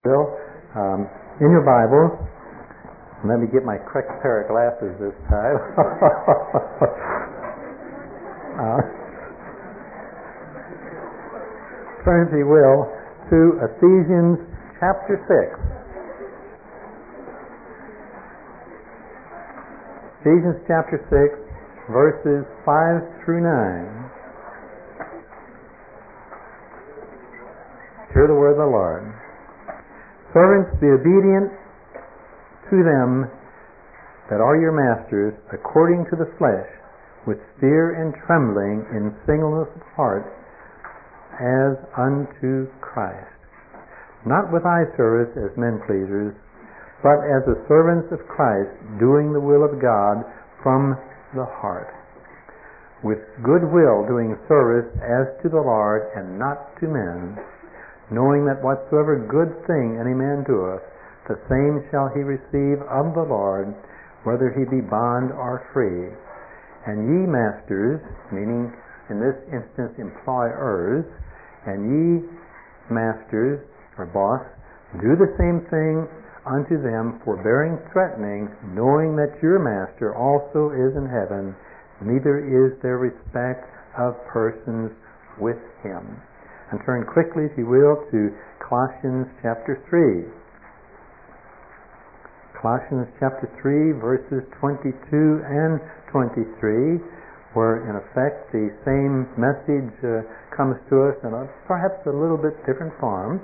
Bill, in your Bible, let me get my correct pair of glasses this time. Turn, if you will, to Ephesians chapter 6. Ephesians chapter 6, verses 5 through 9. Hear the word of the Lord. Servants, be obedient to them that are your masters, according to the flesh, with fear and trembling, in singleness of heart, as unto Christ. Not with eye service as men pleasers, but as the servants of Christ, doing the will of God from the heart, with good will doing service as to the Lord and not to men, knowing that whatsoever good thing any man doeth, the same shall he receive of the Lord, whether he be bond or free. And ye masters, meaning in this instance employers, and ye masters, or boss, do the same thing unto them, forbearing, threatening, knowing that your master also is in heaven, neither is there respect of persons with him. And turn quickly, if you will, to Colossians chapter 3. Colossians chapter 3, verses 22 and 23, where in effect the same message comes to us in perhaps a little bit different form.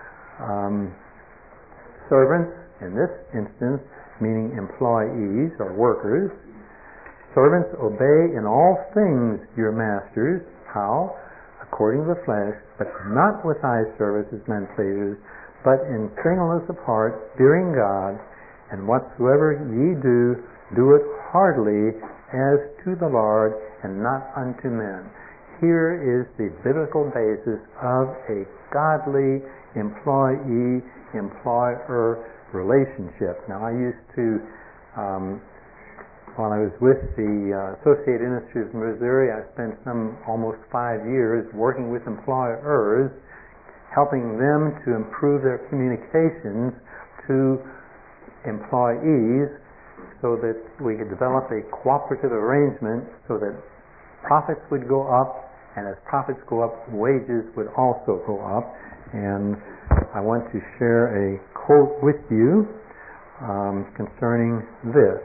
Servants, in this instance, meaning employees or workers. Servants, obey in all things your masters. How? According to the flesh, but not with eye service as men pleasers, but in singleness of heart, fearing God, and whatsoever ye do, do it heartily as to the Lord and not unto men. Here is the biblical basis of a godly employee-employer relationship. Now, I used to while I was with the Associated Industries of Missouri, I spent almost 5 years working with employers, helping them to improve their communications to employees so that we could develop a cooperative arrangement so that profits would go up, and as profits go up, wages would also go up. And I want to share a quote with you concerning this.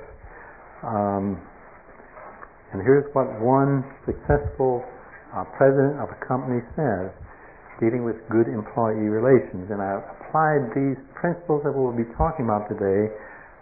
And here's what one successful president of a company says, dealing with good employee relations. And I applied these principles that we'll be talking about today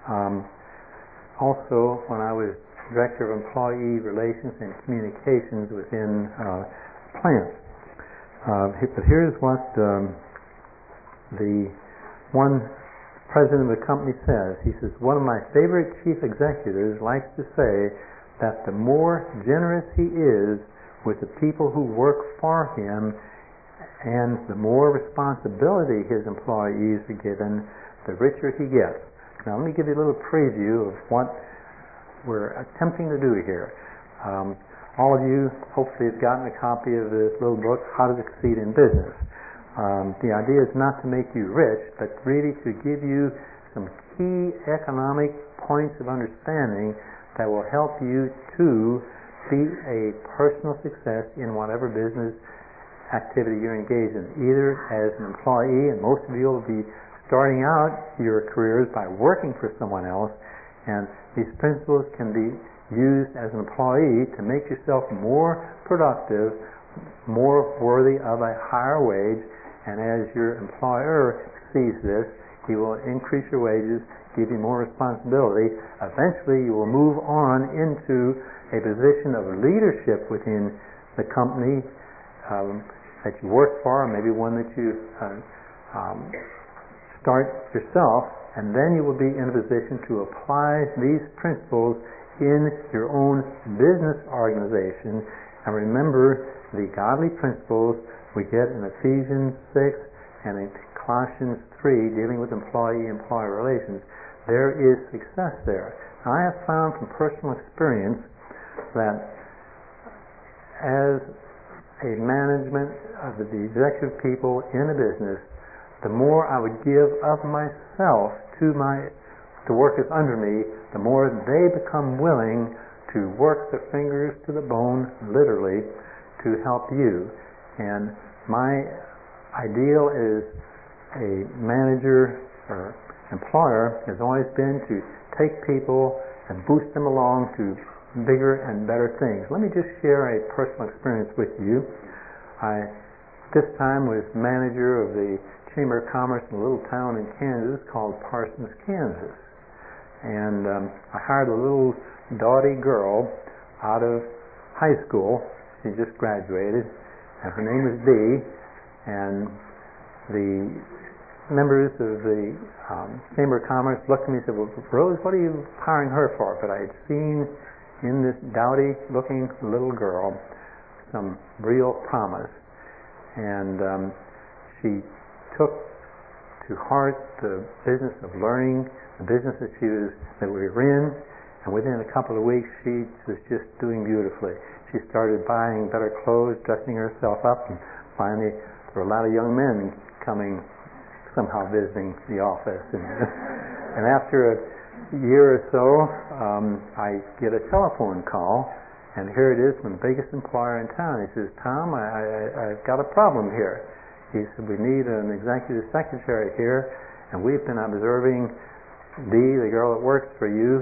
also when I was Director of Employee Relations and Communications within plants. But here's what the one president of the company says. He says, one of my favorite chief executives likes to say that the more generous he is with the people who work for him and the more responsibility his employees are given, the richer he gets. Now let me give you a little preview of what we're attempting to do here. All of you hopefully have gotten a copy of this little book, How to Succeed in Business. The idea is not to make you rich, but really to give you some key economic points of understanding that will help you to be a personal success in whatever business activity you're engaged in, either as an employee, and most of you will be starting out your careers by working for someone else, and these principles can be used as an employee to make yourself more productive, more worthy of a higher wage. And as your employer sees this, he will increase your wages, give you more responsibility. Eventually, you will move on into a position of leadership within the company that you work for, or maybe one that you start yourself, and then you will be in a position to apply these principles in your own business organization. And remember the godly principles we get in Ephesians 6 and in Colossians 3 dealing with employee-employer relations. There is success there. Now, I have found from personal experience that as a management of the executive people in a business, the more I would give of myself to the workers under me, the more they become willing to work their fingers to the bone, literally, to help you. And my ideal as a manager or employer has always been to take people and boost them along to bigger and better things. Let me just share a personal experience with you. I, this time, was manager of the Chamber of Commerce in a little town in Kansas called Parsons, Kansas. And I hired a little dotty girl out of high school. She just graduated, and her name was Dee. And the members of the Chamber of Commerce looked at me and said, "Well, Rose, what are you hiring her for?" But I had seen in this dowdy-looking little girl some real promise. And she took to heart the business of learning, the business that we were in, and within a couple of weeks she was just doing beautifully. She started buying better clothes, dressing herself up, and finally there were a lot of young men coming, somehow visiting the office. And after a year or so, I get a telephone call, and here it is from the biggest employer in town. He says, "Tom, I've got a problem here." He said, "We need an executive secretary here, and we've been observing Dee, the girl that works for you,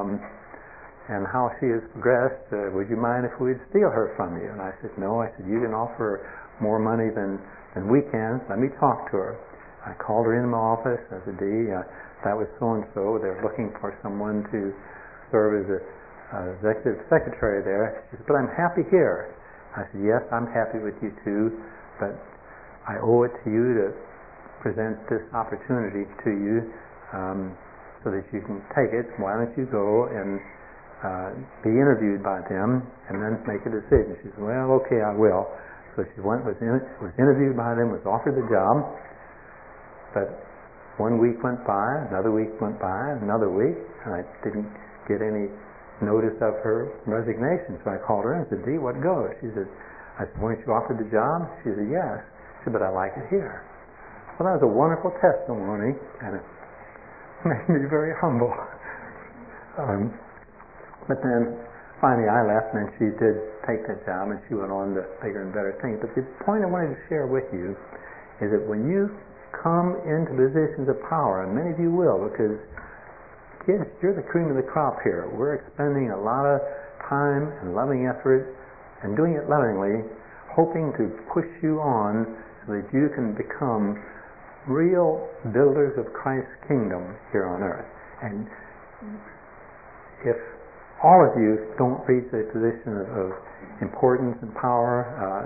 and how she has progressed. Would you mind if we'd steal her from you?" And I said, "No." I said, "You can offer more money than we can. Let me talk to her." I called her into my office. I said, "Dee, that was so-and-so. They're looking for someone to serve as a executive secretary there." She said, "But I'm happy here." I said, "Yes, I'm happy with you too, but I owe it to you to present this opportunity to you so that you can take it. Why don't you go and be interviewed by them and then make a decision?" She said, "Well, okay, I will." So she went, was interviewed by them, was offered the job. But 1 week went by, another week went by, another week, and I didn't get any notice of her resignation. So I called her and said, "Dee, what goes?" She said, I said, "Weren't you offered the job?" She said, "Yes." She said, "But I like it here." Well, that was a wonderful testimony, and it made me very humble. But then finally I left, and she did take that job, and she went on to bigger and better things. But the point I wanted to share with you is that when you come into positions of power, and many of you will, because kids, you're the cream of the crop here. We're expending a lot of time and loving effort and doing it lovingly, hoping to push you on so that you can become real builders of Christ's kingdom here on earth. And if all of you don't reach a position of importance and power,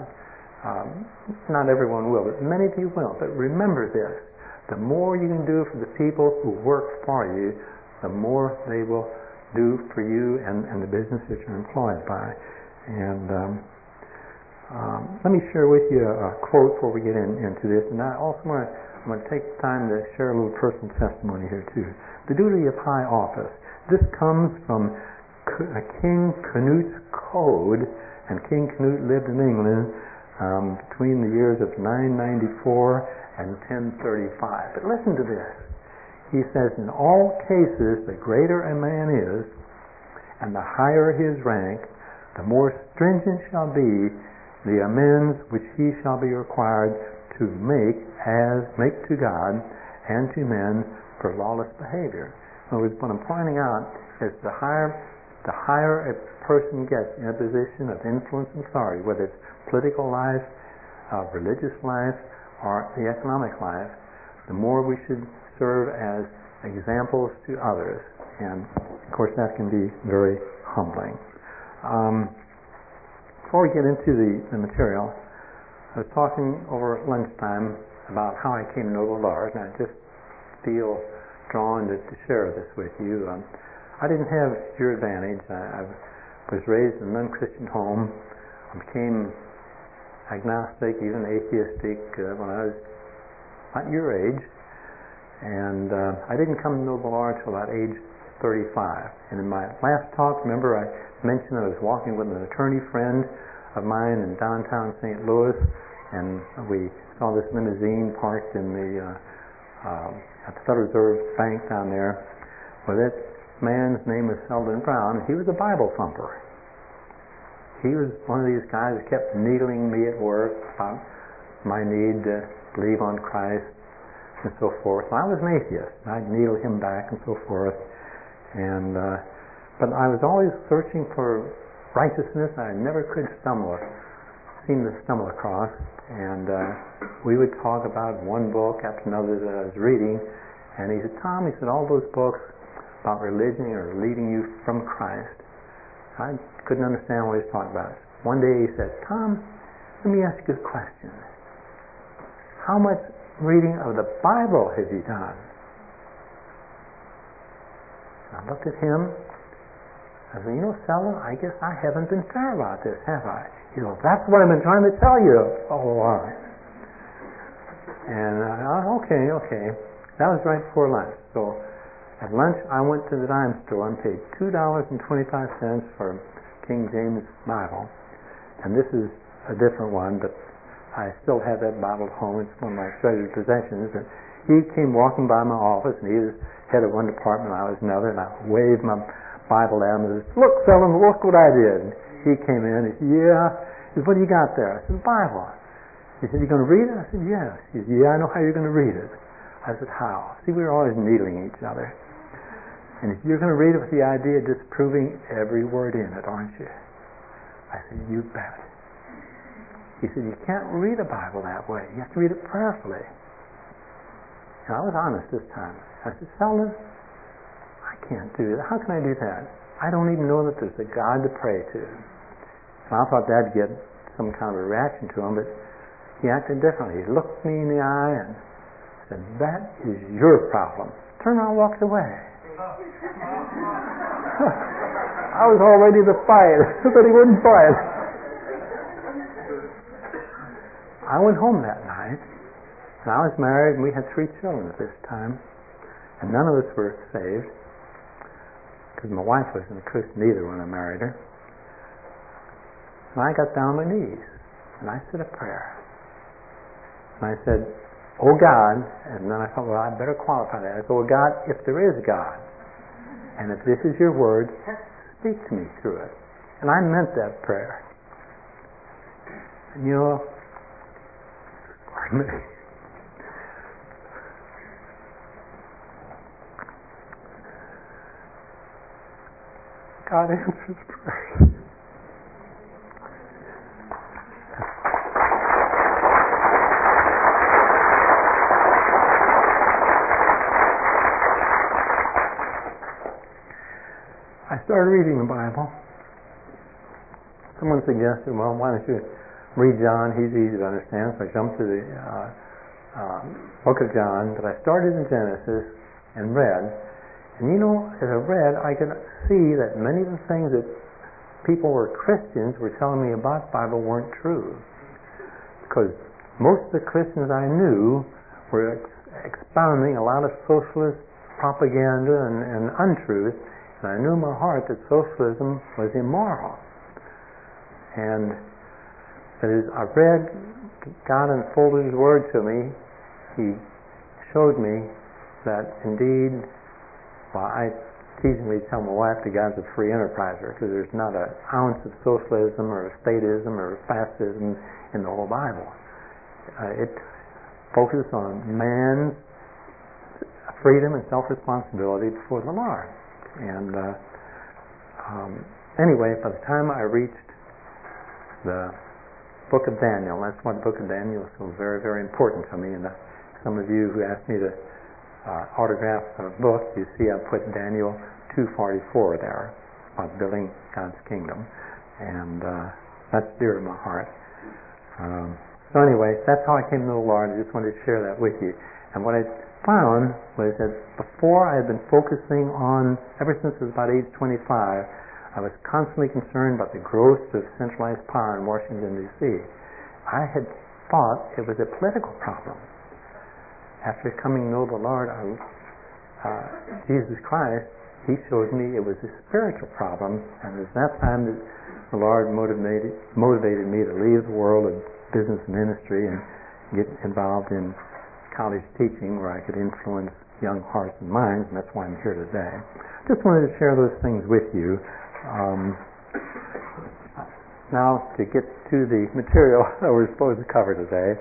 not everyone will, but many of you will. But remember this: the more you can do for the people who work for you, the more they will do for you and the business that you're employed by. And let me share with you a quote before we get into this. And I also want to take time to share a little personal testimony here too. The duty of high office. This comes from King Canute's code, and King Canute lived in England between the years of 994 and 1035. But listen to this. He says, "In all cases, the greater a man is, and the higher his rank, the more stringent shall be the amends which he shall be required to make to God and to men for lawless behavior." In other words, what I'm pointing out is the higher a person gets in a position of influence and authority, whether it's political life, religious life, or the economic life, the more we should serve as examples to others. And of course that can be very humbling. Before we get into the material, I was talking over lunchtime about how I came to know the Lord, and I just feel drawn to share this with you. I didn't have your advantage. I was raised in an unchristian home. I became agnostic, even atheistic, when I was about your age. And I didn't come to know the Lord until about age 35. And in my last talk, remember I mentioned I was walking with an attorney friend of mine in downtown St. Louis, and we saw this limousine parked in the at the Federal Reserve Bank down there. Well, that man's name was Selden Brown. He was a Bible thumper. He was one of these guys that kept needling me at work about my need to believe on Christ and so forth. I was an atheist. I'd needle him back and so forth. And but I was always searching for righteousness. I never could seem to stumble across. And we would talk about one book after another that I was reading. And he said, Tom, he said, all those books about religion are leading you from Christ. I couldn't understand what he was talking about. One day he said, Tom, let me ask you a question. How much reading of the Bible have you done? I looked at him. I said, Selden, I guess I haven't been fair about this, have I? That's what I've been trying to tell you all along. And okay. That was right before lunch. So at lunch, I went to the dime store and paid $2.25 for King James Bible. And this is a different one, but I still have that Bible at home. It's one of my treasured possessions. And he came walking by my office, and he was head of one department, I was another, and I waved my Bible at him and said, look, Selden, look what I did. And he came in, he said, yeah. He said, what do you got there? I said, the Bible. He said, you going to read it? I said, yes. He said, yeah, I know how you're going to read it. I said, how? See, we were always needling each other. And he said, you're going to read it with the idea of disproving every word in it, aren't you? I said, you bet. He said, you can't read a Bible that way. You have to read it prayerfully. And I was honest this time. I said, Selden, I can't do that. How can I do that? I don't even know that there's a God to pray to. And I thought that'd get some kind of a reaction to him, but he acted differently. He looked me in the eye and said, that is your problem. Turned around and walked away. I was all ready to fight, but he wouldn't fight. I went home that night, and I was married, and we had 3 children at this time, and none of us were saved, because my wife wasn't a Christian either when I married her. And I got down on my knees, and I said a prayer. And I said, oh God, and then I thought, well, I better qualify that. I said, oh God, if there is God, and if this is your word, speak to me through it. And I meant that prayer. And pardon me. God answers prayers. I started reading the Bible. Someone suggested, well, why don't you read John? He's easy to understand. So I jumped to the book of John, but I started in Genesis and read. And as I read, I could see that many of the things that people who were Christians were telling me about the Bible weren't true. Because most of the Christians I knew were expounding a lot of socialist propaganda and untruth. And I knew in my heart that socialism was immoral. And that is, I read, God unfolded His Word to me. He showed me that indeed, well, I teasingly tell my wife that God's a free enterpriser, because there's not an ounce of socialism or statism or fascism in the whole Bible. It focuses on man's freedom and self-responsibility before the Lord. And anyway, by the time I reached the book of Daniel, that's why the book of Daniel is so very, very important to me. And some of you who asked me to autograph a book, you see I put Daniel 2:44 there about building God's kingdom, and that's dear to my heart. So anyway, that's how I came to the Lord. I just wanted to share that with you. And what I found was that before I had been focusing on, ever since I was about age 25, I was constantly concerned about the growth of centralized power in Washington, D.C. I had thought it was a political problem. After coming to know the Lord, Jesus Christ, He showed me it was a spiritual problem, and it was that time that the Lord motivated me to leave the world of business and ministry and get involved in college teaching where I could influence young hearts and minds, and that's why I'm here today. Just wanted to share those things with you. Now, to get to the material that we're supposed to cover today,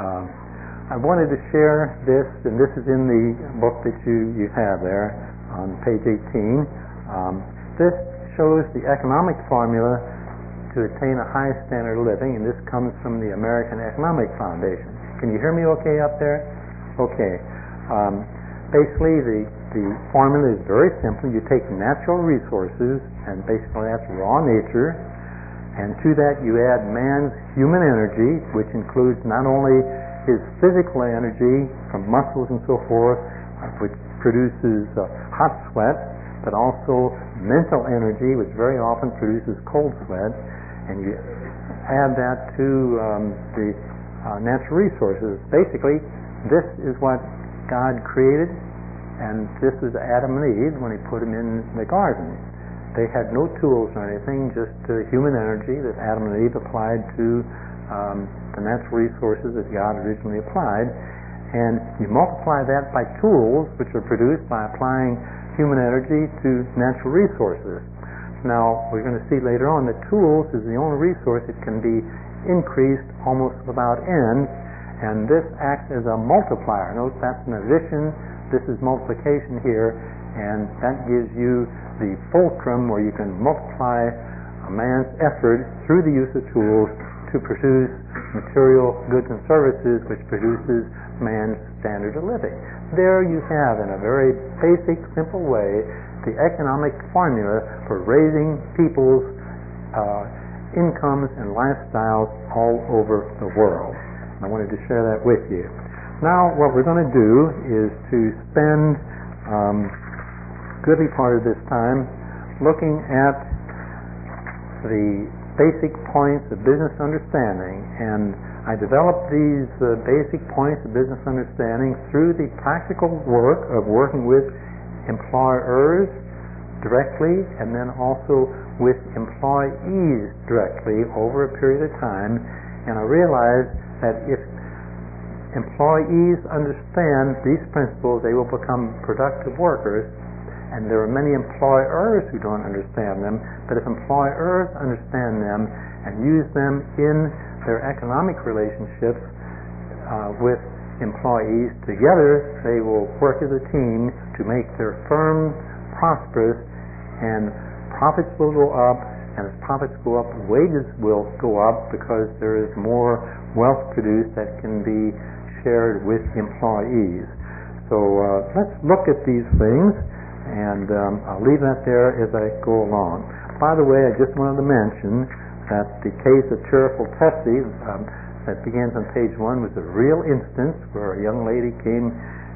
I wanted to share this, and this is in the book that you have there on page 18. This shows the economic formula to attain a high standard of living, and this comes from the American Economic Foundation. Can you hear me okay up there? Okay. Basically, the formula is very simple. You take natural resources, and basically that's raw nature, and to that you add man's human energy, which includes not only his physical energy from muscles and so forth, which produces hot sweat, but also mental energy, which very often produces cold sweat, and you add that to the natural resources. Basically, this is what God created, and this is Adam and Eve when he put them in the garden. They had no tools or anything, just human energy that Adam and Eve applied to the natural resources that God originally applied. And you multiply that by tools which are produced by applying human energy to natural resources. Now, we're going to see later on that tools is the only resource that can be increased almost without end, and this acts as a multiplier. Note that's an addition, this is multiplication here, and that gives you the fulcrum where you can multiply a man's effort through the use of tools to produce material goods and services, which produces man's standard of living. There you have, in a very basic, simple way, the economic formula for raising people's incomes and lifestyles all over the world. I wanted to share that with you. Now, what we're going to do is to spend goodly part of this time looking at the basic points of business understanding, and I developed these basic points of business understanding through the practical work of working with employers directly and then also with employees directly over a period of time, and I realized that if employees understand these principles, they will become productive workers. And there are many employers who don't understand them, but if employers understand them and use them in their economic relationships with employees, together they will work as a team to make their firm prosperous, and profits will go up, and as profits go up, wages will go up because there is more wealth produced that can be shared with employees. So let's look at these things, and I'll leave that there as I go along. By the way, I just wanted to mention that the case of Cherofil Tessie that begins on page 1 was a real instance where a young lady came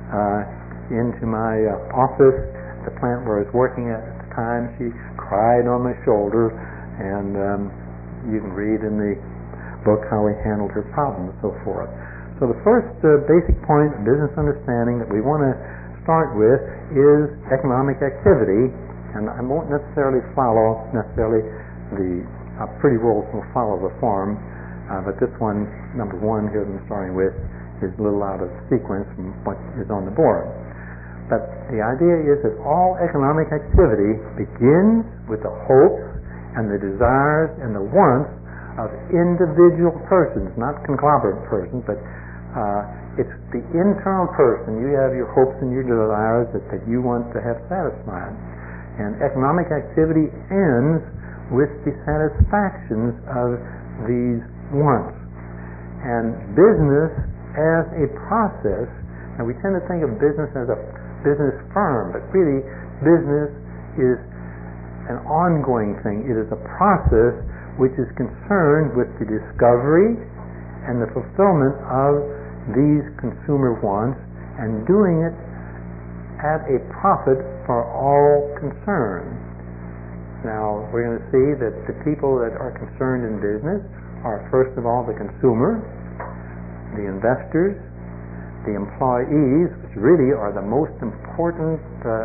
into my office at the plant where I was working at the time. She cried on my shoulder, and you can read in the book how we handled her problem and so forth. So the first basic point of business understanding that we want to start with is economic activity, and I won't necessarily follow the pretty rules will follow the form, but this one, number 1 here that I'm starting with, is a little out of sequence from what is on the board. But the idea is that all economic activity begins with the hopes and the desires and the wants of individual persons, not conglomerate persons, but it's the internal person. You have your hopes and your desires that you want to have satisfied. And economic activity ends with the satisfactions of these wants. And business as a process, and we tend to think of business as a business firm, but really business is an ongoing thing. It is a process which is concerned with the discovery and the fulfillment of these consumer wants, and doing it at a profit for all concerned. Now, we're going to see that the people that are concerned in business are, first of all, the consumer, the investors, the employees, which really are the most important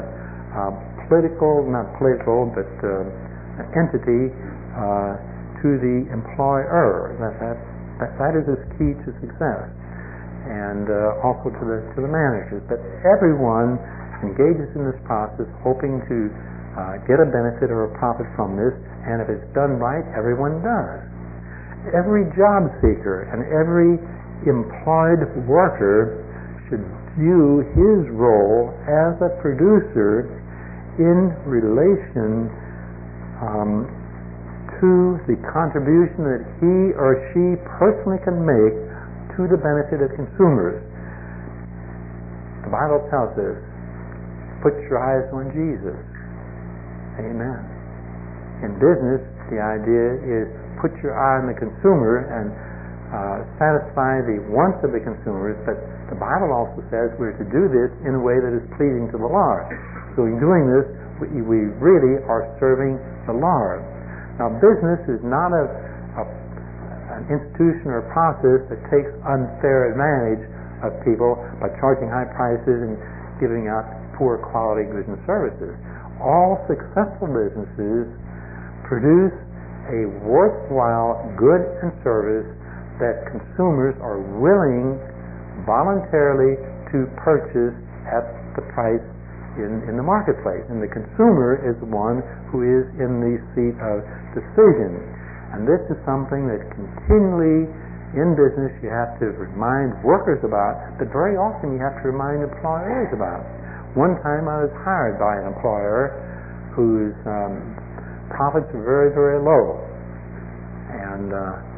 entity to the employer. That is his key to success. and also to the managers. But everyone engages in this process hoping to get a benefit or a profit from this, and if it's done right, everyone does. Every job seeker and every employed worker should view his role as a producer in relation to the contribution that he or she personally can make to the benefit of consumers. The Bible tells us, put your eyes on Jesus. Amen. In business, the idea is put your eye on the consumer and satisfy the wants of the consumers, but the Bible also says we're to do this in a way that is pleasing to the Lord. So in doing this, we really are serving the Lord. Now, business is not an institution or a process that takes unfair advantage of people by charging high prices and giving out poor quality goods and services. All successful businesses produce a worthwhile good and service that consumers are willing voluntarily to purchase at the price in the marketplace. And the consumer is the one who is in the seat of decision. And this is something that continually in business you have to remind workers about, but very often you have to remind employers about. One time I was hired by an employer whose profits were very, very low. And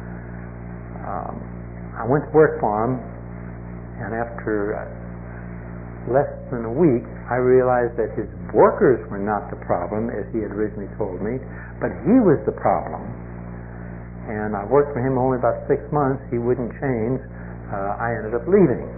I went to work for him, and after less than a week, I realized that his workers were not the problem, as he had originally told me, but he was the problem. And I worked for him only about 6 months. He wouldn't change. I ended up leaving.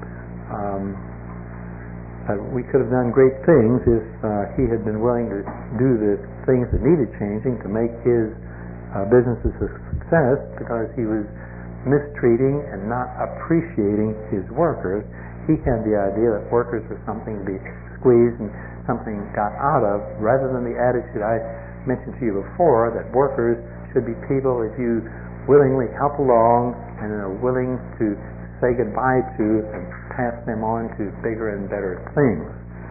We could have done great things if he had been willing to do the things that needed changing to make his business a success, because he was mistreating and not appreciating his workers. He had the idea that workers were something to be squeezed and something got out of, rather than the attitude I mentioned to you before, that workers should be people that you willingly help along and are willing to say goodbye to and pass them on to bigger and better things.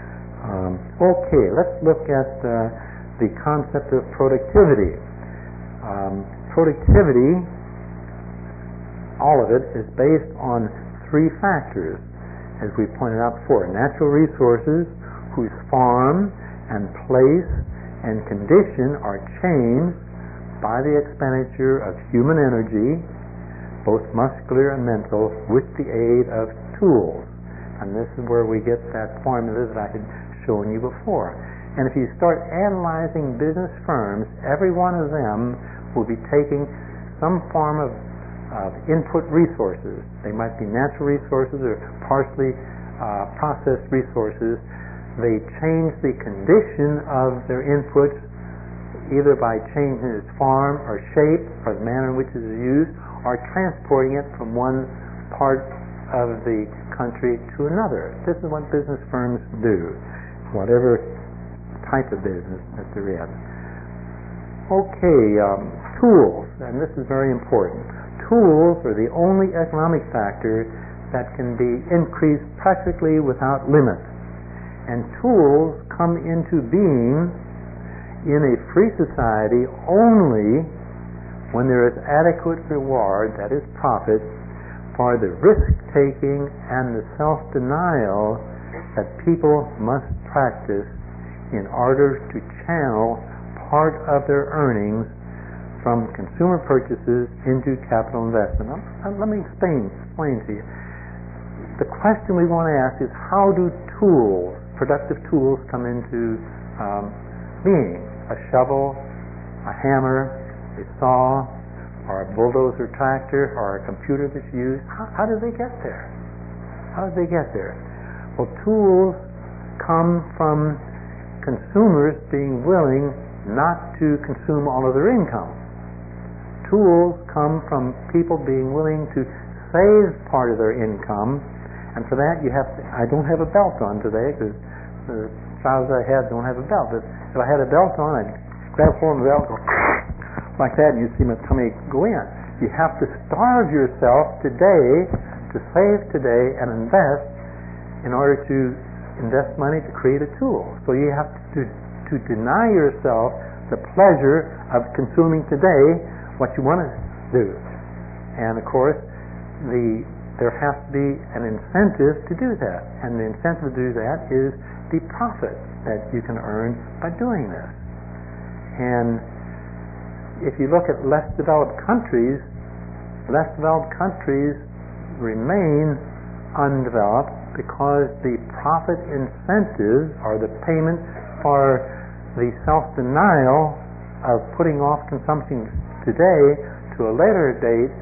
Okay, let's look at the concept of productivity. Productivity, all of it, is based on 3 factors, as we pointed out before: natural resources, whose form and place and condition are changed by the expenditure of human energy, both muscular and mental, with the aid of tools. And this is where we get that formula that I had shown you before. And if you start analyzing business firms, every one of them will be taking some form of input resources. They might be natural resources or partially processed resources. They change the condition of their inputs either by changing its form or shape or the manner in which it is used, or transporting it from one part of the country to another. This is what business firms do, whatever type of business that they're in. Okay, tools, and this is very important. Tools are the only economic factor that can be increased practically without limit. And tools come into being in a free society only when there is adequate reward, that is profit, for the risk-taking and the self-denial that people must practice in order to channel part of their earnings from consumer purchases into capital investment. Now, let me explain to you. The question we want to ask is, how do tools, productive tools, come into being? A shovel, a hammer, a saw, or a bulldozer tractor, or a computer that's used. How do they get there? How do they get there? Well, tools come from consumers being willing not to consume all of their income. Tools come from people being willing to save part of their income, and for that you have to, I don't have a belt on today because the trousers I have don't have a belt, but if I had a belt on, I'd grab hold of the belt, go like that, and you'd see my tummy go in. You have to starve yourself today to save today and invest in order to invest money to create a tool. So you have to deny yourself the pleasure of consuming today what you want to do. And of course, there has to be an incentive to do that. And the incentive to do that is the profit that you can earn by doing this. And if you look at less developed countries remain undeveloped because the profit incentive or the payment for the self-denial of putting off consumption today to a later date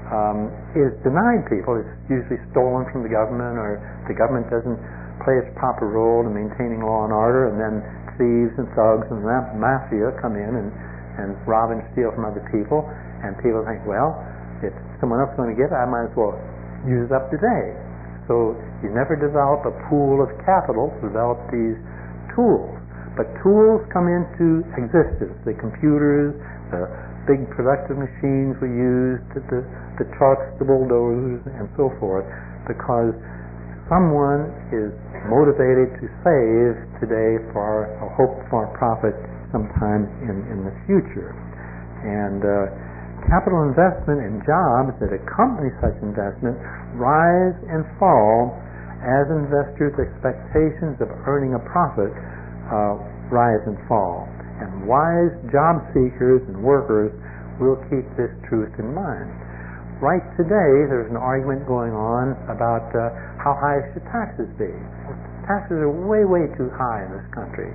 is denied people. It's usually stolen from the government, or the government doesn't play its proper role in maintaining law and order, and then thieves and thugs and mafia come in and rob and steal from other people, and people think, well, if someone else is going to get it, I might as well use it up today. So you never develop a pool of capital to develop these tools. But tools come into existence. The computers, the big productive machines we use, the trucks, the bulldozers, and so forth, because someone is motivated to save today for a hope for a profit sometime in the future. And capital investment and jobs that accompany such investment rise and fall as investors' expectations of earning a profit rise and fall. And wise job seekers and workers will keep this truth in mind. Right today, there's an argument going on about how high should taxes be. Taxes are way, way too high in this country.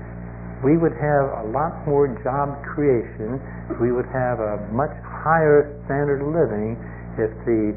We would have a lot more job creation. We would have a much higher standard of living if the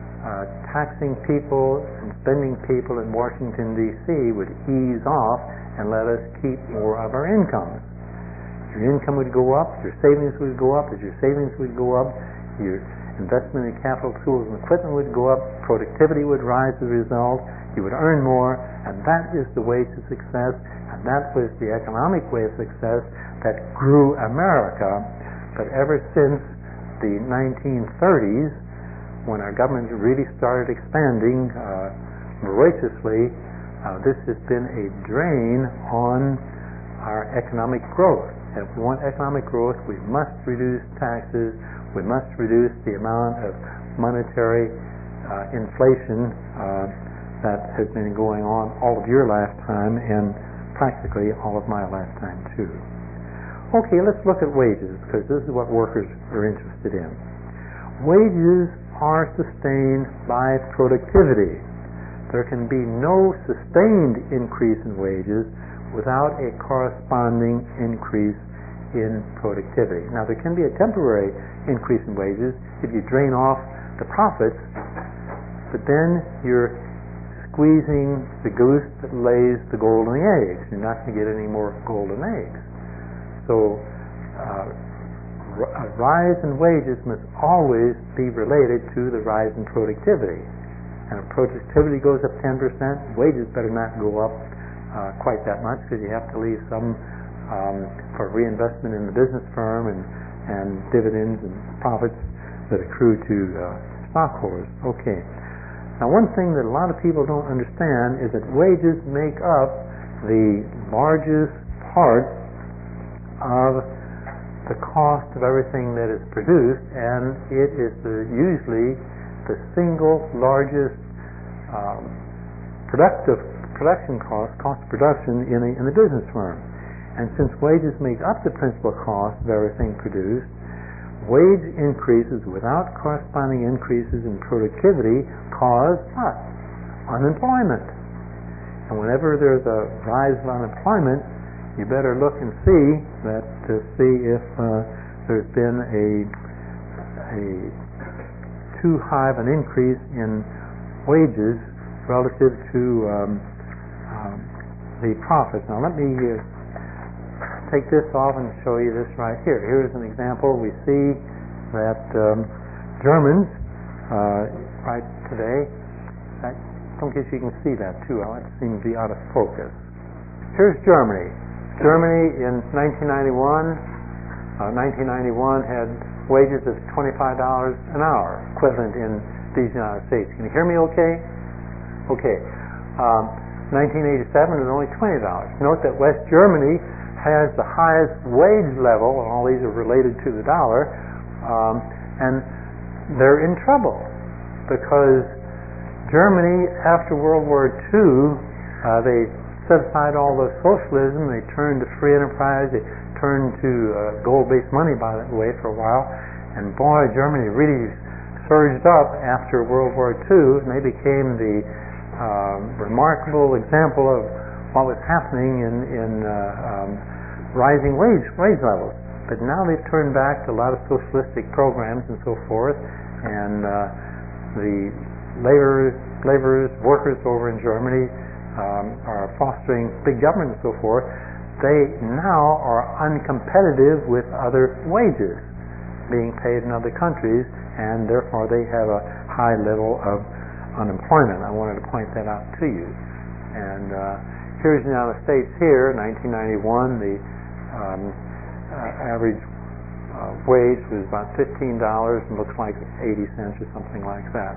taxing people and spending people in Washington, D.C. would ease off and let us keep more of our incomes. Your income would go up, your savings would go up. As your savings would go up, your investment in capital tools and equipment would go up, productivity would rise as a result, you would earn more, and that is the way to success, and that was the economic way of success that grew America. But ever since the 1930s, when our government really started expanding voraciously, this has been a drain on our economic growth. If we want economic growth, we must reduce taxes, we must reduce the amount of monetary inflation that has been going on all of your lifetime and practically all of my lifetime too. Okay, let's look at wages, because this is what workers are interested in. Wages are sustained by productivity. There can be no sustained increase in wages without a corresponding increase in productivity. Now, there can be a temporary increase in wages if you drain off the profits, but then you're squeezing the goose that lays the golden eggs. You're not going to get any more golden eggs. So a rise in wages must always be related to the rise in productivity. And if productivity goes up 10%, wages better not go up quite that much, because you have to leave some for reinvestment in the business firm and dividends and profits that accrue to stockholders. Okay. Now, one thing that a lot of people don't understand is that wages make up the largest part of the cost of everything that is produced, and it is usually the single largest production cost of production in the business firm. And since wages make up the principal cost of everything produced, wage increases without corresponding increases in productivity cause what? Unemployment. And whenever there's a rise of unemployment, you better look and see that to see if there's been a too high of an increase in wages relative to the profits. Now let me take this off and show you this right here. Here's an example. We see that Germans right today, I don't guess you can see that too well. It seems to be out of focus. Here's Germany. Germany in 1991 had wages of $25 an hour, equivalent in these United States. Can you hear me okay? Okay. 1987 was only $20. Note that West Germany has the highest wage level, and all these are related to the dollar, and they're in trouble because Germany, after World War II, they set aside all the socialism, they turned to free enterprise, they turned to gold-based money, by the way, for a while, and boy, Germany really surged up after World War II, and they became the remarkable example of what was happening in rising wage levels. But now they've turned back to a lot of socialistic programs and so forth, and the workers over in Germany are fostering big government and so forth. They now are uncompetitive with other wages being paid in other countries, and therefore they have a high level of unemployment. I wanted to point that out to you. And here's the United States here, 1991, the average wage was about $15 and looks like 80 cents or something like that.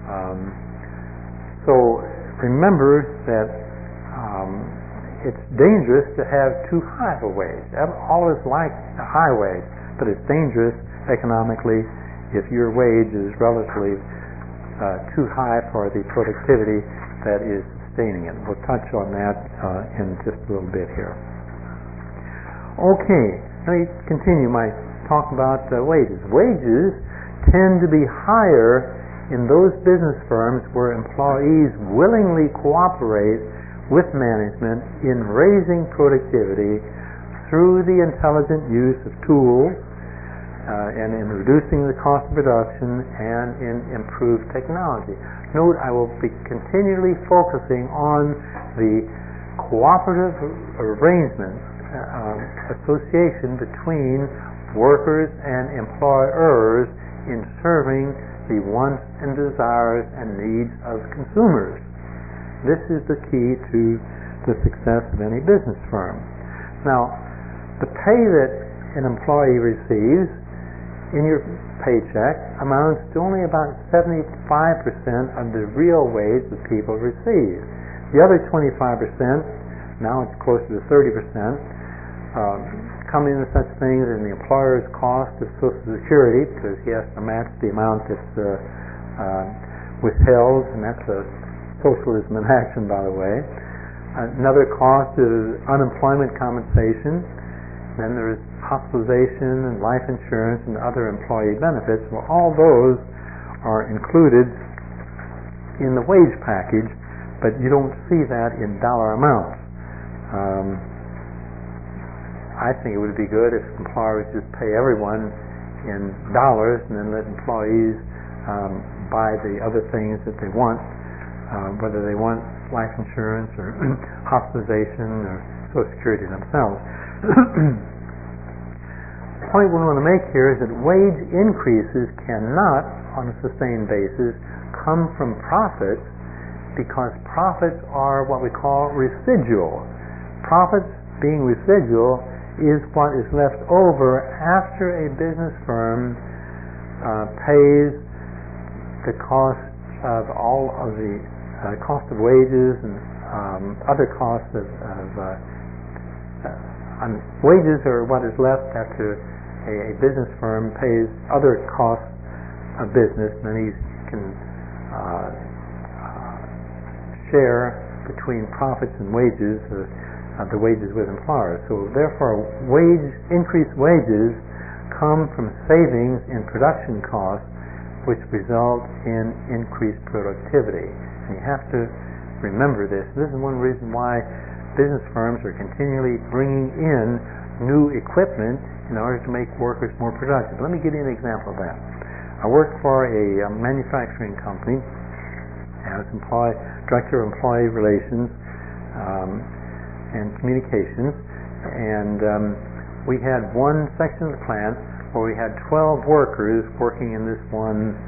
So remember that it's dangerous to have too high of a wage. I've always liked a high wage, but it's dangerous economically if your wage is relatively too high for the productivity that is sustaining it. We'll touch on that in just a little bit here. Okay, let me continue my talk about wages. Wages tend to be higher in those business firms where employees willingly cooperate with management in raising productivity through the intelligent use of tools and in reducing the cost of production and in improved technology. Note, I will be continually focusing on the cooperative arrangement, association between workers and employers in serving the wants and desires and needs of consumers. This is the key to the success of any business firm. Now, the pay that an employee receives in your paycheck amounts to only about 75% of the real wage that people receive. The other 25%, now it's closer to 30%, come into such things as the employer's cost of Social Security, because he has to match the amount that's withheld, and that's a socialism in action, by the way. Another cost is unemployment compensation. Then there's hospitalization and life insurance and other employee benefits. Well, all those are included in the wage package, but you don't see that in dollar amounts. I think it would be good if employers just pay everyone in dollars and then let employees buy the other things that they want, whether they want life insurance or hospitalization or Social Security themselves. The point we want to make here is that wage increases cannot, on a sustained basis, come from profits, because profits are what we call residual. Profits being residual is what is left over after a business firm pays the cost of all of the cost of wages and other costs of wages are what is left after a business firm pays other costs of business, and then he can share between profits and wages the wages with employers. So therefore, increased wages come from savings in production costs, which result in increased productivity. And you have to remember this. This is one reason why business firms are continually bringing in new equipment in order to make workers more productive. Let me give you an example of that. I worked for a manufacturing company as director of employee relations and communications, and we had one section of the plant where we had 12 workers working in this one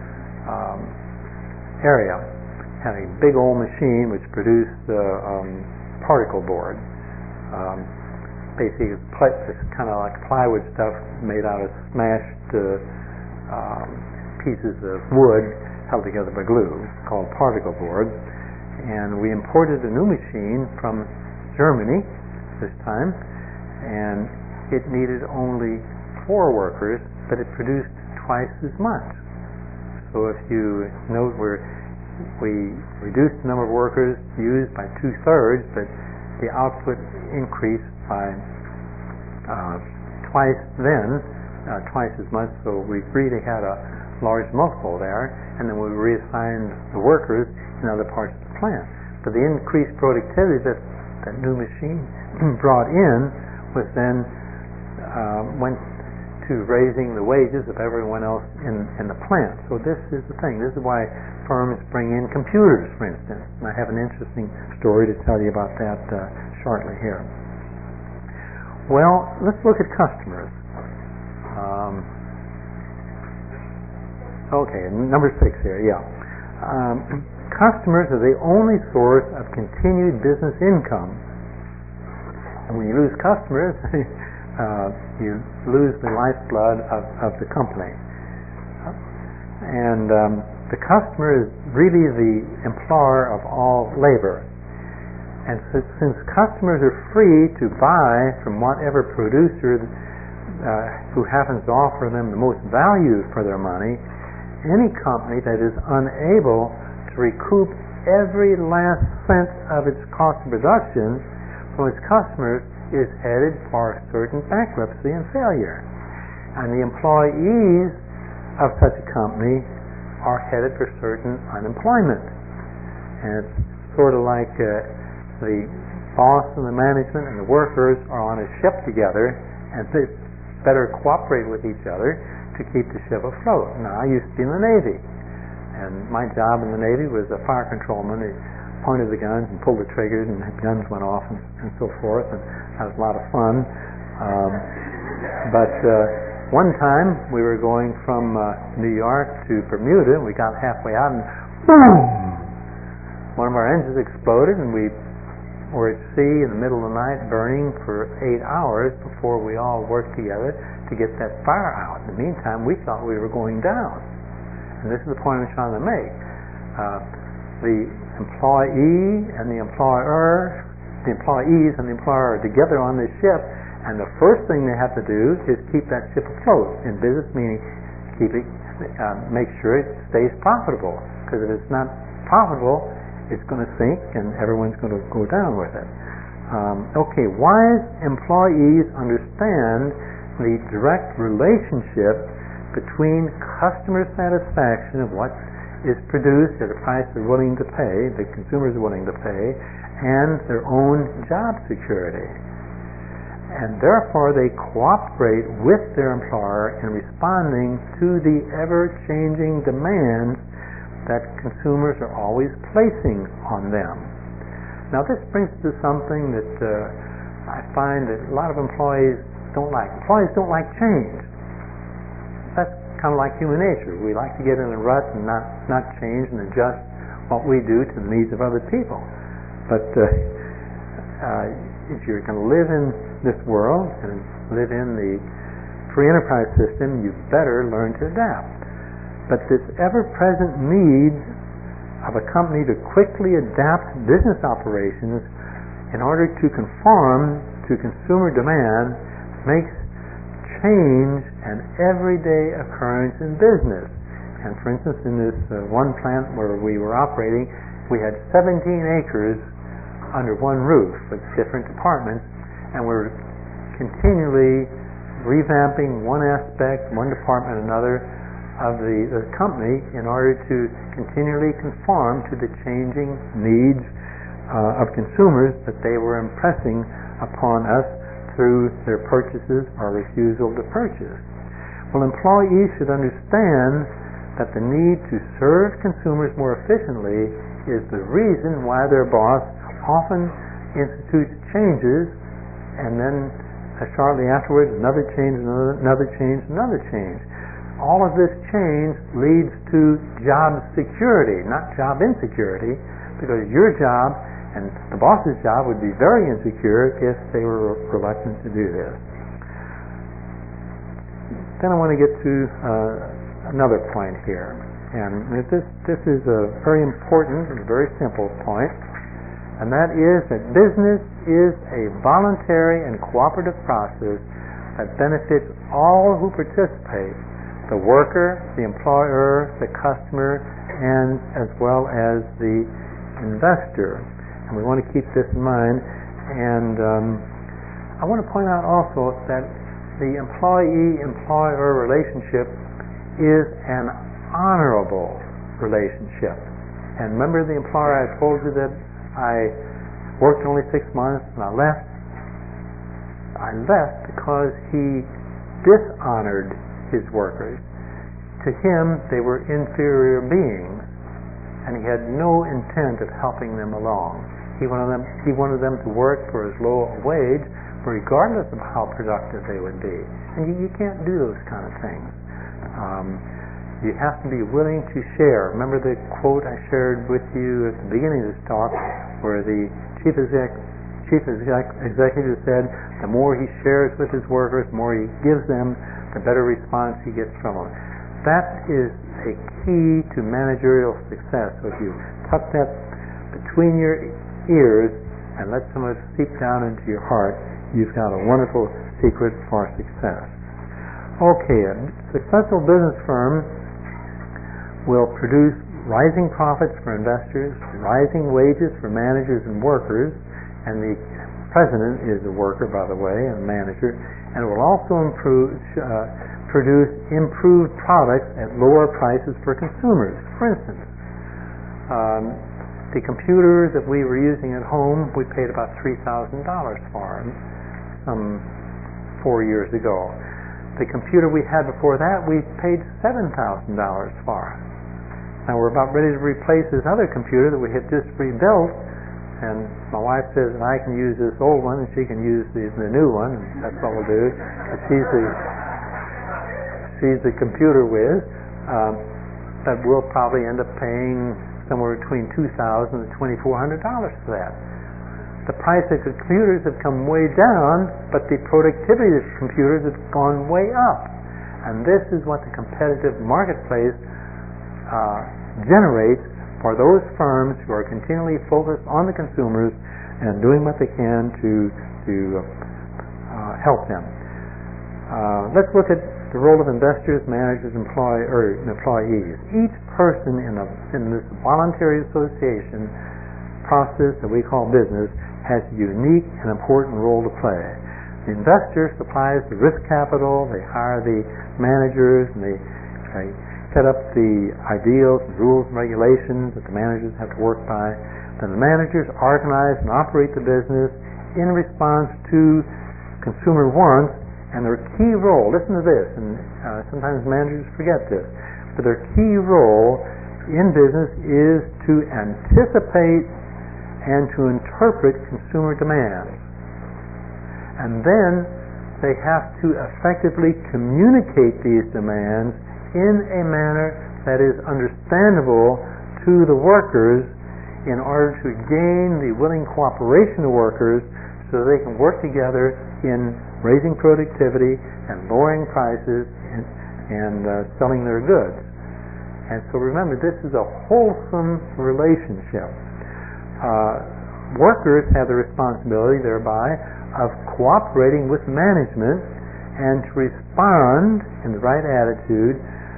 area. Had a big old machine which produced particle board. Basically, it's kind of like plywood stuff made out of smashed pieces of wood, held together by glue, called particle board. And we imported a new machine from Germany this time, and it needed only 4 workers, but it produced twice as much. So if you note, we reduced the number of workers used by 2/3, but the output increased by twice as much. So we really had a large multiple there, and then we reassigned the workers in other parts of the plant. But the increased productivity that new machine brought in was then went to raising the wages of everyone else in the plant. So this is the thing. This is why firms bring in computers, for instance. And I have an interesting story to tell you about that shortly here. Well, let's look at customers. Okay, number 6 here, yeah. Customers are the only source of continued business income. And when you lose customers, you lose the lifeblood of the company. And the customer is really the employer of all labor. And since customers are free to buy from whatever producer who happens to offer them the most value for their money, any company that is unable to recoup every last cent of its cost of production from its customers is headed for certain bankruptcy and failure. And the employees of such a company are headed for certain unemployment. And it's sort of like the boss and the management and the workers are on a ship together, and they better cooperate with each other to keep the ship afloat. Now, I used to be in the Navy, and my job in the Navy was a fire controlman. He pointed the guns and pulled the triggers, and the guns went off and so forth, and that was a lot of fun. But one time we were going from New York to Bermuda, and we got halfway out, and boom! One of our engines exploded, and we were at sea in the middle of the night burning for 8 hours before we all worked together to get that fire out. In the meantime, we thought we were going down. And this is the point I'm trying to make. The employee and the employer, the employees and the employer are together on this ship, and the first thing they have to do is keep that ship afloat. In business, meaning keep it, make sure it stays profitable. Because if it's not profitable, it's going to sink, and everyone's going to go down with it. Okay, wise employees understand the direct relationship between customer satisfaction of what is produced at a price they're willing to pay, the consumers are willing to pay, and their own job security. And therefore they cooperate with their employer in responding to the ever-changing demands that consumers are always placing on them. Now this brings us to something that I find that a lot of employees don't like. Employees don't like change. That's kind of like human nature. We like to get in a rut and not change and adjust what we do to the needs of other people. But if you're going to live in this world and live in the free enterprise system, you better learn to adapt. But this ever-present need of a company to quickly adapt business operations in order to conform to consumer demand makes change an everyday occurrence in business. And for instance, in this one plant where we were operating, we had 17 acres under one roof with different departments, and we're continually revamping one aspect, one department, another of the company in order to continually conform to the changing needs of consumers that they were impressing upon us through their purchases or refusal to purchase. Well, employees should understand that the need to serve consumers more efficiently is the reason why their boss often institutes changes, and then shortly afterwards another change, another change, another change. All of this change leads to job security, not job insecurity, because your job and the boss's job would be very insecure if they were reluctant to do this. Then I want to get to another point here. And this is a very important and very simple point, and that is that business is a voluntary and cooperative process that benefits all who participate, the worker, the employer, the customer, and as well as the investor. And we want to keep this in mind. And I want to point out also that the employee-employer relationship is an honorable relationship. And remember the employer, I told you that I worked only 6 months and I left. I left because he dishonored his workers. To him, they were inferior beings, and he had no intent of helping them along. He wanted them to work for as low a wage, regardless of how productive they would be. And you can't do those kind of things. You have to be willing to share. Remember the quote I shared with you at the beginning of this talk, where the chief executive said, the more he shares with his workers, the more he gives them, the better response he gets from them. That is a key to managerial success. So if you tuck that between your ears and let some of it seep down into your heart, you've got a wonderful secret for success. Okay, a successful business firm will produce rising profits for investors, rising wages for managers and workers, and the president is a worker, by the way, and a manager, and will also produce improved products at lower prices for consumers. For instance, the computer that we were using at home, we paid about $3,000 for some 4 years ago. The computer we had before that, we paid $7,000 for. Now we're about ready to replace this other computer that we had just rebuilt, and my wife says that I can use this old one and she can use the new one, and that's what we'll do. She's the computer whiz, but we'll probably end up paying somewhere between $2,000 and $2,400 for that. The price of the computers have come way down, but the productivity of the computers has gone way up. And this is what the competitive marketplace generates for those firms who are continually focused on the consumers and doing what they can to help them. Let's look at the role of investors, managers, employees. Each person in this voluntary association process that we call business has a unique and important role to play. The investor supplies the risk capital, they hire the managers, and they set up the ideals, rules, and regulations that the managers have to work by. Then the managers organize and operate the business in response to consumer wants, and their key role, listen to this, and sometimes managers forget this, but their key role in business is to anticipate and to interpret consumer demands. And then they have to effectively communicate these demands in a manner that is understandable to the workers in order to gain the willing cooperation of workers so they can work together in raising productivity and lowering prices and selling their goods. And so remember, this is a wholesome relationship. Workers have the responsibility thereby of cooperating with management and to respond in the right attitude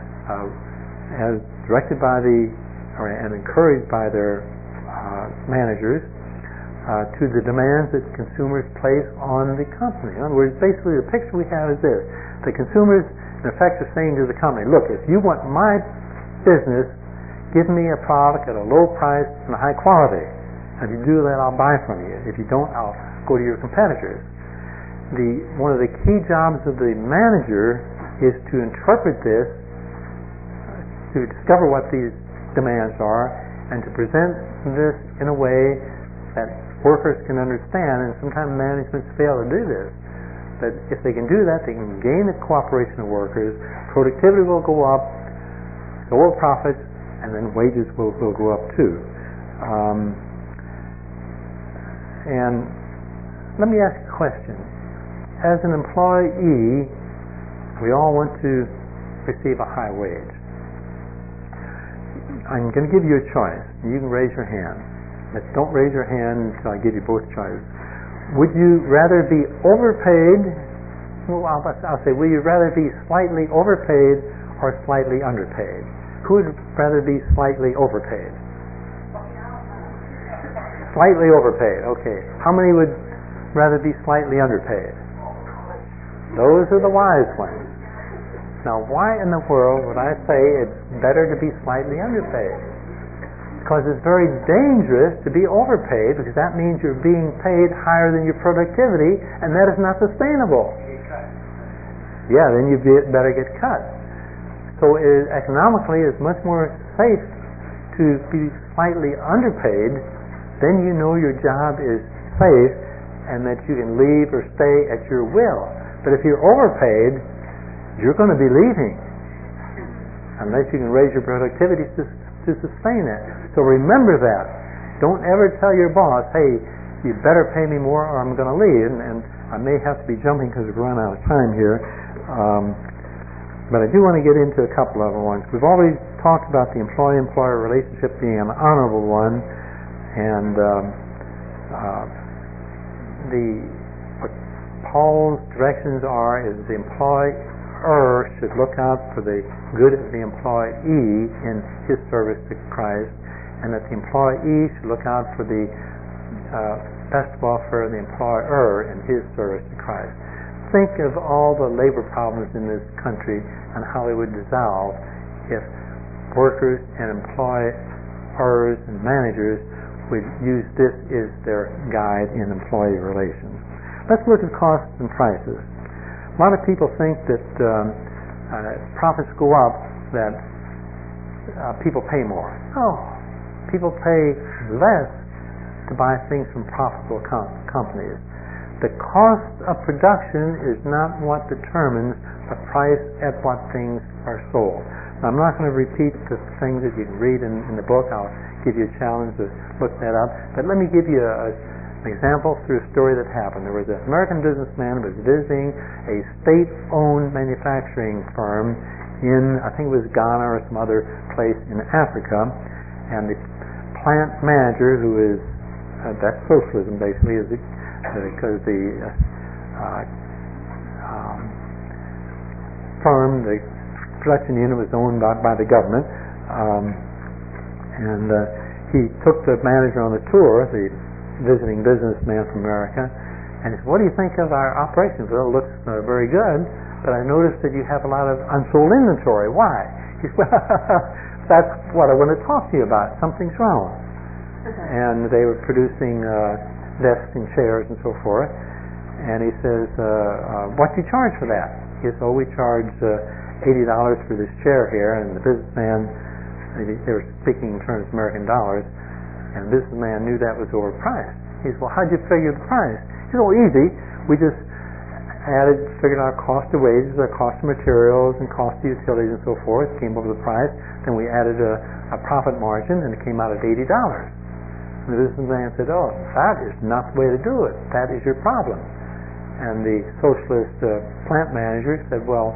as directed by and encouraged by their managers to the demands that consumers place on the company. In other words, basically the picture we have is this. The consumers, in effect, are saying to the company, look, if you want my business, give me a product at a low price and a high quality. If you do that, I'll buy from you. If you don't, I'll go to your competitors. One of the key jobs of the manager is to interpret this, to discover what these demands are, and to present this in a way that workers can understand. And sometimes managements fail to do this. But if they can do that, they can gain the cooperation of workers, productivity will go up, lower profits, and then wages will go up too. And let me ask a question. As an employee, we all want to receive a high wage. I'm going to give you a choice. You can raise your hand. But don't raise your hand until I give you both choices. Would you rather be overpaid? Well, I'll say, will you rather be slightly overpaid or slightly underpaid? Who would rather be slightly overpaid? Slightly overpaid, okay. How many would rather be slightly underpaid? Those are the wise ones. Now, why in the world would I say it's better to be slightly underpaid? Because it's very dangerous to be overpaid, because that means you're being paid higher than your productivity, and that is not sustainable. Yeah, then you better get cut. So economically, it's much more safe to be slightly underpaid. Then you know your job is safe and that you can leave or stay at your will. But if you're overpaid, you're going to be leaving unless you can raise your productivity to sustain it. So remember that. Don't ever tell your boss, hey, you better pay me more or I'm going to leave. And I may have to be jumping because we've run out of time here. But I do want to get into a couple other ones. We've already talked about the employee-employer relationship being an honorable one. And what Paul's directions are is the employer should look out for the good of the employee in his service to Christ, and that the employee should look out for the best welfare of the employer in his service to Christ. Think of all the labor problems in this country and how they would dissolve if workers and employers and managers would use this as their guide in employee relations. Let's look at costs and prices. A lot of people think that profits go up, that people pay more. No, people pay less to buy things from profitable companies. The cost of production is not what determines the price at what things are sold. Now, I'm not going to repeat the things that you can read in the book. I'll give you a challenge to look that up. But let me give you an example through a story that happened. There was an American businessman who was visiting a state-owned manufacturing firm in, I think it was Ghana or some other place in Africa, and the plant manager, who is that's socialism basically, is because the firm, the production unit, was owned by the government. And he took the manager on the tour, the visiting businessman from America, and he said, what do you think of our operations? Well, it looks very good, but I noticed that you have a lot of unsold inventory. Why? He said, well, that's what I want to talk to you about. Something's wrong. And they were producing desks and chairs and so forth. And he says, what do you charge for that? He says, oh, we charge $80 for this chair here. And the businessman, they were speaking in terms of American dollars, and the businessman knew that was overpriced. He said, well, how'd you figure the price? He said, oh, easy. We just figured out cost of wages, our cost of materials, and cost of utilities and so forth, came over the price. Then we added a profit margin, and it came out at $80. And the businessman said, oh, that is not the way to do it. That is your problem. And the socialist plant manager said, well,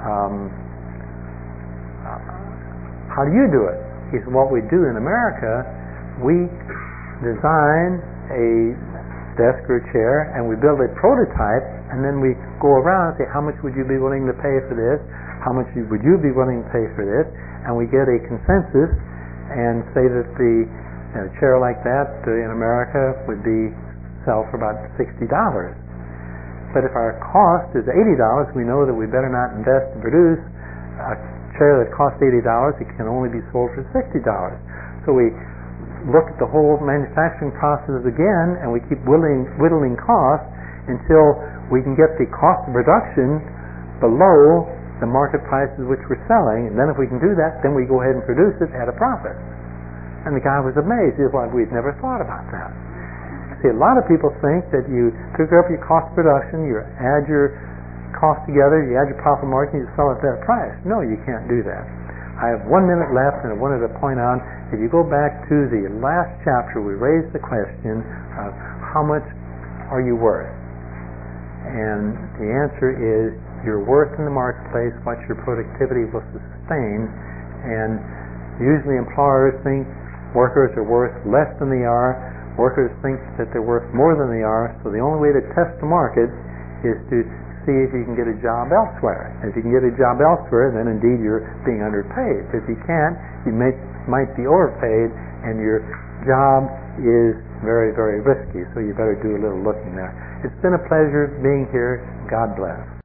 how do you do it? He said, what we do in America, we design a desk or a chair, and we build a prototype, and then we go around and say, how much would you be willing to pay for this? How much would you be willing to pay for this? And we get a consensus and say that the chair like that in America would be sell for about $60. But if our cost is $80, we know that we better not invest and produce a chair that costs $80. It can only be sold for $60. So we look at the whole manufacturing process again, and we keep whittling costs until we can get the cost of production below the market prices which we're selling. And then if we can do that, then we go ahead and produce it at a profit. And the guy was amazed. He was like, we'd never thought about that. See, a lot of people think that you figure up your cost of production, you add your cost together, you add your profit margin, you sell it at that price. No, you can't do that. I have 1 minute left, and I wanted to point out, if you go back to the last chapter, we raised the question of how much are you worth? And the answer is your worth in the marketplace, what your productivity will sustain, and Usually employers think workers are worth less than they are. Workers think that they're worth more than they are. So the only way to test the market is to see if you can get a job elsewhere. If you can get a job elsewhere, then indeed you're being underpaid. If you can't, you might be overpaid, and your job is very, very risky. So you better do a little looking there. It's been a pleasure being here. God bless.